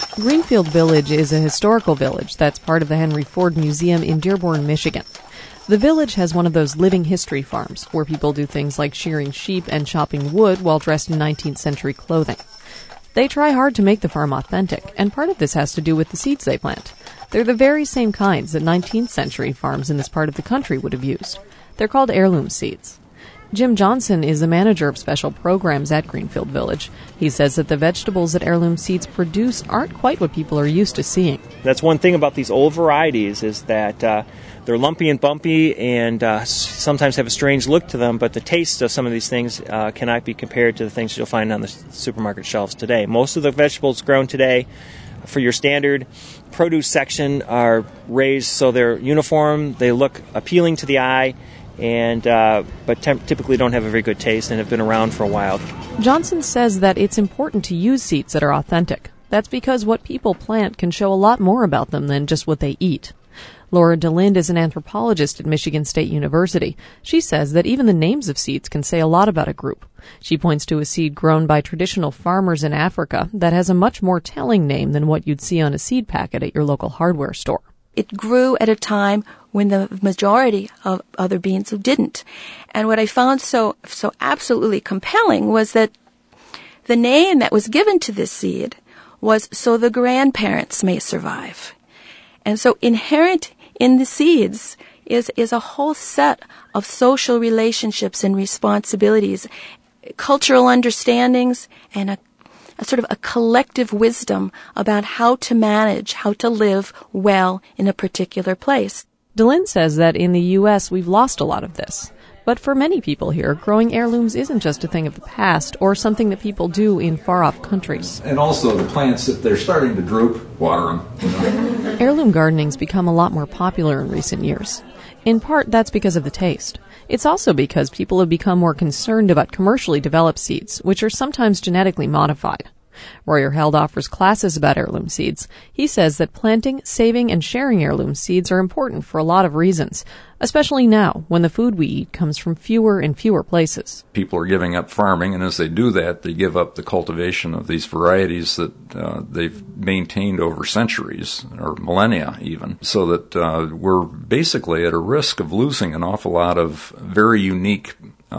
Greenfield Village is a historical village that's part of the Henry Ford Museum in Dearborn, Michigan. The village has one of those living history farms where people do things like shearing sheep and chopping wood while dressed in 19th century clothing. They try hard to make the farm authentic, and part of this has to do with the seeds they plant. They're the very same kinds that 19th century farms in this part of the country would have used. They're called heirloom seeds. Jim Johnson is the manager of special programs at Greenfield Village. He says that the vegetables that heirloom seeds produce aren't quite what people are used to seeing. That's one thing about these old varieties is that they're lumpy and bumpy and sometimes have a strange look to them, but the taste of some of these things cannot be compared to the things you'll find on the supermarket shelves today. Most of the vegetables grown today for your standard produce section are raised so they're uniform, they look appealing to the eye, and but typically don't have a very good taste and have been around for a while. Johnson says that it's important to use seeds that are authentic. That's because what people plant can show a lot more about them than just what they eat. Laura DeLinde is an anthropologist at Michigan State University. She says that even the names of seeds can say a lot about a group. She points to a seed grown by traditional farmers in Africa that has a much more telling name than what you'd see on a seed packet at your local hardware store. It grew at a time when the majority of other beans didn't. And what I found so absolutely compelling was that the name that was given to this seed was so the grandparents may survive. And so inherent in the seeds is a whole set of social relationships and responsibilities, cultural understandings, and a sort of a collective wisdom about how to manage, how to live well in a particular place. DeLinde says that in the U.S. we've lost a lot of this. But for many people here, growing heirlooms isn't just a thing of the past or something that people do in far-off countries. And also the plants, if they're starting to droop, water them. Heirloom gardening's become a lot more popular in recent years. In part, that's because of the taste. It's also because people have become more concerned about commercially developed seeds, which are sometimes genetically modified. Royer Held offers classes about heirloom seeds. He says that planting, saving, and sharing heirloom seeds are important for a lot of reasons, especially now when the food we eat comes from fewer and fewer places. People are giving up farming, and as they do that, they give up the cultivation of these varieties that they've maintained over centuries, or millennia even, so that we're basically at a risk of losing an awful lot of very unique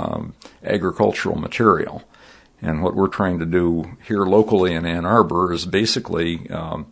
agricultural material. And what we're trying to do here locally in Ann Arbor is basically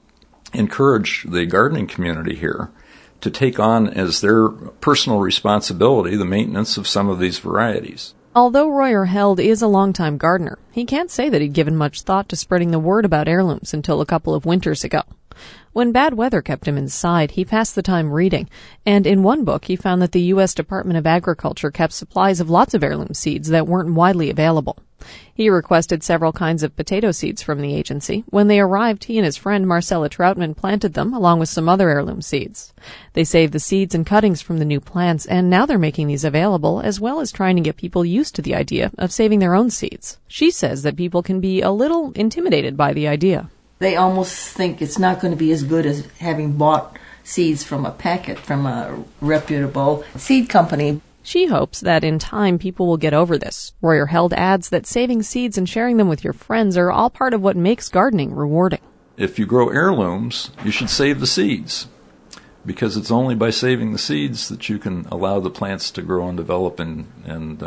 encourage the gardening community here to take on as their personal responsibility the maintenance of some of these varieties. Although Royer Held is a longtime gardener, he can't say that he'd given much thought to spreading the word about heirlooms until a couple of winters ago. When bad weather kept him inside, he passed the time reading, and in one book he found that the U.S. Department of Agriculture kept supplies of lots of heirloom seeds that weren't widely available. He requested several kinds of potato seeds from the agency. When they arrived, he and his friend Marcella Troutman planted them along with some other heirloom seeds. They saved the seeds and cuttings from the new plants, and now they're making these available, as well as trying to get people used to the idea of saving their own seeds. She says that people can be a little intimidated by the idea. They almost think it's not going to be as good as having bought seeds from a packet from a reputable seed company. She hopes that in time people will get over this. Royer Held adds that saving seeds and sharing them with your friends are all part of what makes gardening rewarding. If you grow heirlooms, you should save the seeds, because it's only by saving the seeds that you can allow the plants to grow and develop and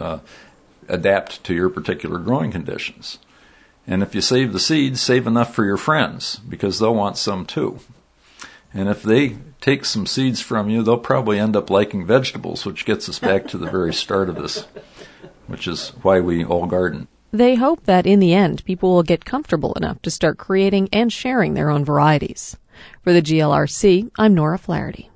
adapt to your particular growing conditions. And if you save the seeds, save enough for your friends, because they'll want some too. And if they take some seeds from you, they'll probably end up liking vegetables, which gets us back to the very start of this, which is why we all garden. They hope that in the end, people will get comfortable enough to start creating and sharing their own varieties. For the GLRC, I'm Nora Flaherty.